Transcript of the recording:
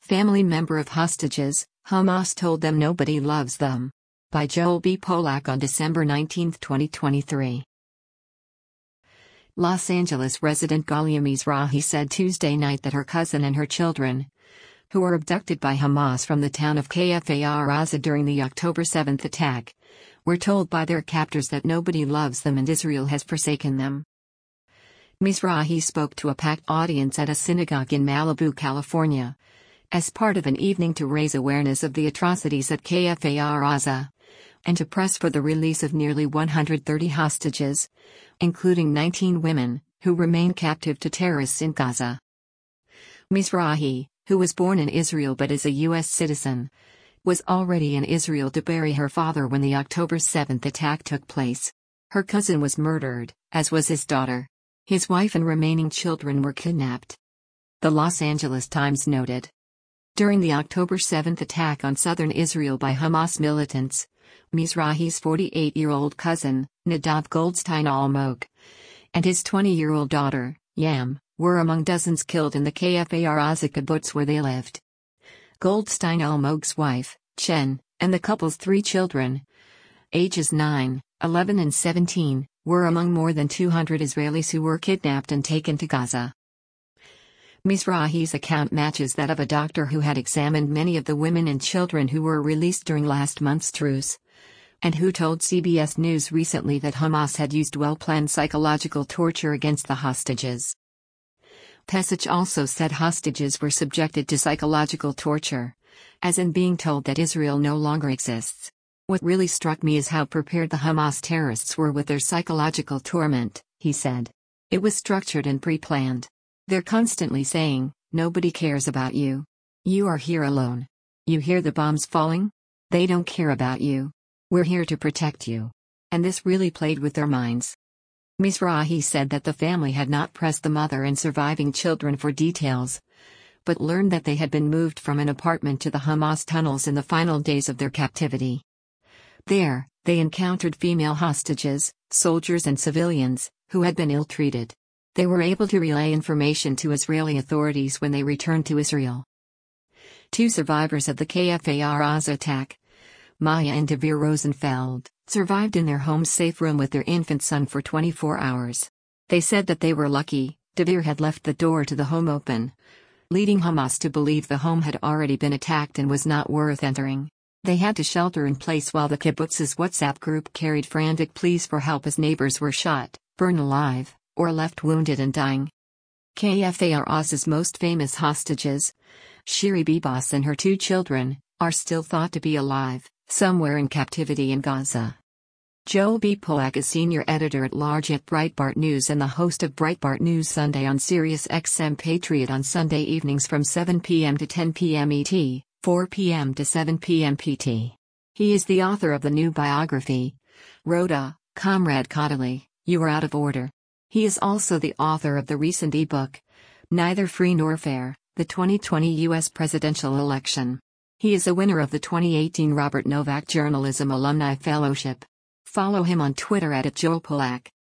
Family member of hostages, Hamas told them nobody loves them. By Joel B. Polak on December 19, 2023. Los Angeles resident Ghalia Mizrahi said Tuesday night that her cousin and her children, who were abducted by Hamas from the town of Kfar Aza during the October 7 attack, were told by their captors that nobody loves them and Israel has forsaken them. Mizrahi spoke to a packed audience at a synagogue in Malibu, California, as part of an evening to raise awareness of the atrocities at Kfar Aza, and to press for the release of nearly 130 hostages, including 19 women, who remain captive to terrorists in Gaza. Mizrahi, who was born in Israel but is a U.S. citizen, was already in Israel to bury her father when the October 7 attack took place. Her cousin was murdered, as was his daughter. His wife and remaining children were kidnapped. The Los Angeles Times noted. During the October 7 attack on southern Israel by Hamas militants, Mizrahi's 48-year-old cousin, Nadav Goldstein Almog, and his 20-year-old daughter, Yam, were among dozens killed in the Kfar Aza kibbutz where they lived. Goldstein Almog's wife, Chen, and the couple's 3 children, ages 9, 11 and 17, were among more than 200 Israelis who were kidnapped and taken to Gaza. Mizrahi's account matches that of a doctor who had examined many of the women and children who were released during last month's truce, and who told CBS News recently that Hamas had used well-planned psychological torture against the hostages. Pesach also said hostages were subjected to psychological torture, as in being told that Israel no longer exists. What really struck me is how prepared the Hamas terrorists were with their psychological torment, he said. It was structured and pre-planned. They're constantly saying, nobody cares about you. You are here alone. You hear the bombs falling? They don't care about you. We're here to protect you. And this really played with their minds. Mizrahi said that the family had not pressed the mother and surviving children for details, but learned that they had been moved from an apartment to the Hamas tunnels in the final days of their captivity. There, they encountered female hostages, soldiers and civilians, who had been ill-treated. They were able to relay information to Israeli authorities when they returned to Israel. 2 survivors of the Kfar Aza attack, Maya and Davir Rosenfeld, survived in their home's safe room with their infant son for 24 hours. They said that they were lucky. Davir had left the door to the home open, leading Hamas to believe the home had already been attacked and was not worth entering. They had to shelter in place while the kibbutz's WhatsApp group carried frantic pleas for help as neighbors were shot, burned alive, or left wounded and dying. Kfar Aza's most famous hostages, Shiri Bibas and her 2 children, are still thought to be alive, somewhere in captivity in Gaza. Joel B. Polak is senior editor-at-large at Breitbart News and the host of Breitbart News Sunday on Sirius XM Patriot on Sunday evenings from 7 p.m. to 10 p.m. ET, 4 p.m. to 7 p.m. PT. He is the author of the new biography, Rhoda, Comrade Kodaly, You Are Out of Order. He is also the author of the recent ebook, Neither Free Nor Fair, the 2020 U.S. Presidential Election. He is a winner of the 2018 Robert Novak Journalism Alumni Fellowship. Follow him on Twitter @JoelPolak.